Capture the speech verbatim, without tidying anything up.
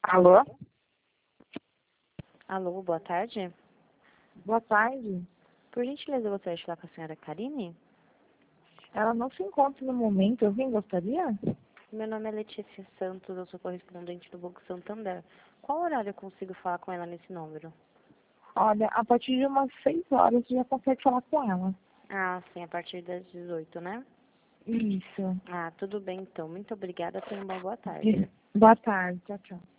Alô? Alô, boa tarde. Boa tarde. Por gentileza, eu gostaria de falar com a senhora Karine? Ela não se encontra no momento. Eu vim, gostaria? Meu nome é Letícia Santos, eu sou correspondente do Banco Santander. Qual horário eu consigo falar com ela nesse número? Olha, a partir de umas seis horas você já consegue falar com ela. Ah, sim, a partir das dezoito, né? Isso. Ah, tudo bem então. Muito obrigada, tenha uma boa tarde. Boa tarde. Tchau, tchau.